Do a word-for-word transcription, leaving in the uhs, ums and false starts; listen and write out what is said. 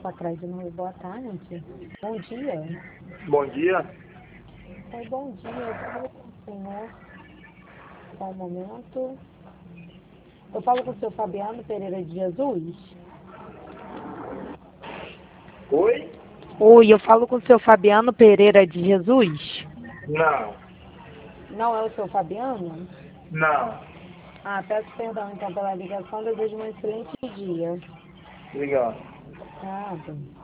para trás de novo. Boa tarde. Bom dia. Bom dia. Oi, bom dia. Eu falo com o senhor. Só um momento. Eu falo com o senhor Fabiano Pereira de Jesus. Oi? Oi, eu falo com o senhor Fabiano Pereira de Jesus. Não. Não é o senhor Fabiano? Não. Ah, peço perdão então pela ligação. Desejo um excelente dia. Obrigado. Nada.